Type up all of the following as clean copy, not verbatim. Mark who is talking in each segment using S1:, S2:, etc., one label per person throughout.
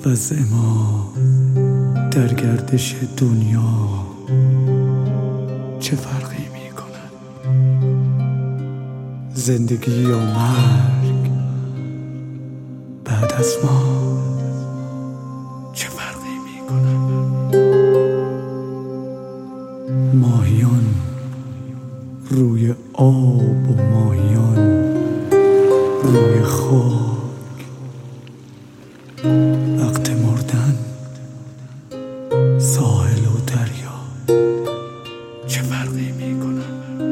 S1: وضع ما در گردش دنیا چه فرقی می کند؟ زندگی یا مرگ بعد از ما چه فرقی می کند؟ ماهیان روی آب و ماهیان روی خاک، وقت مردن ساحل و دریا چه فرقی می کند؟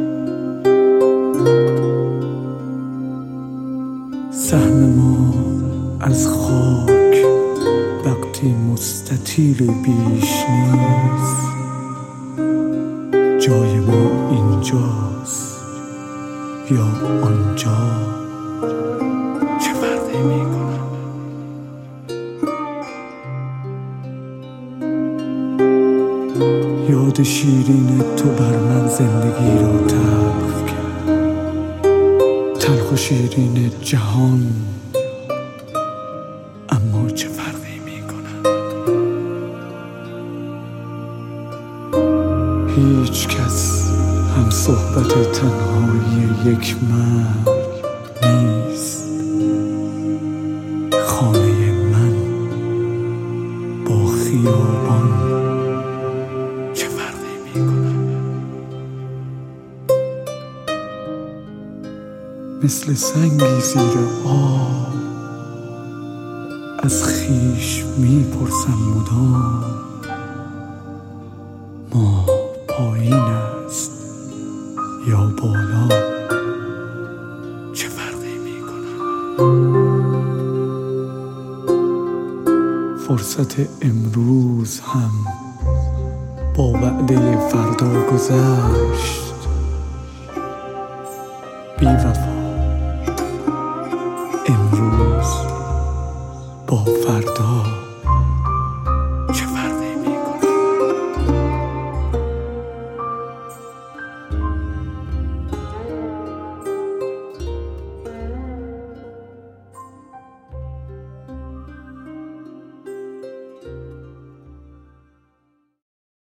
S1: سهم ما از خاک وقتی مستطیل بیش نیست، جای ما اینجاست یا آنجا چه فرقی می کند؟ یاد شیرین تو بر من زندگی را تلخ کرد، تلخ و شیرین جهان، اما چه فرقی می کند؟ هیچ کس هم صحبت تنهایی یک مرگ نیست. خانه من با خیابان چه فرقی می کند؟ مثل سنگی زیر آب از خویش می پرسم مدام، ما پایین است یا بالا چه فرقی می کند؟ فرصت امروز هم با وعده فردا گذشت. بی وفا امروز با فردا